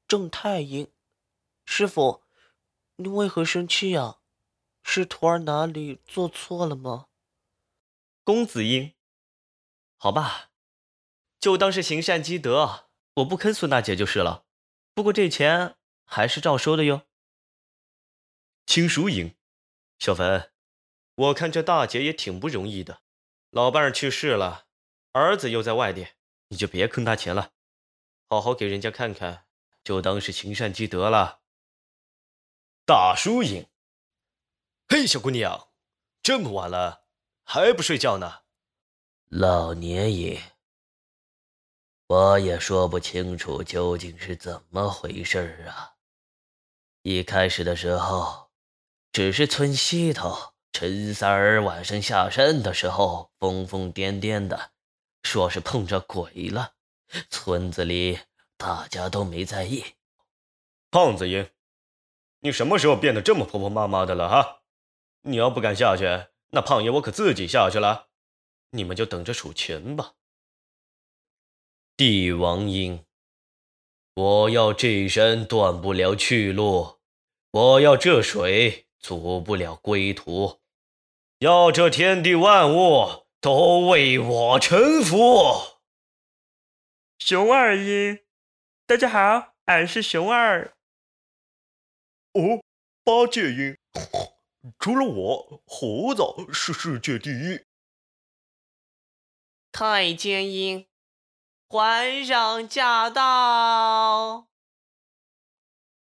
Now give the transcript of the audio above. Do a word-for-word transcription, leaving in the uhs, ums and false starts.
正太阴。师傅，你为何生气呀？是徒儿哪里做错了吗？ 公子婴，好吧，就当是行善积德，我不坑孙大姐就是了。不过这钱还是照收的哟。青熟影，小凡，我看这大姐也挺不容易的，老伴儿去世了，儿子又在外地，你就别坑他钱了，好好给人家看看，就当是行善积德了。大叔影，嘿，小姑娘，这么晚了还不睡觉呢？ 老年影，我也说不清楚究竟是怎么回事啊。一开始的时候，只是村西头陈三儿晚上下山的时候疯疯癫癫的，说是碰着鬼了，村子里大家都没在意。 胖子英，你什么时候变得这么婆婆妈妈的了哈？你要不敢下去，那胖爷我可自己下去了，你们就等着数钱吧。帝王英，我要这山断不了去路，我要这水阻不了归途，要这天地万物都为我臣服。 熊二鹰，大家好，俺是熊二。 哦，八戒鹰，除了我，猴子是世界第一。 太监音，皇上驾到！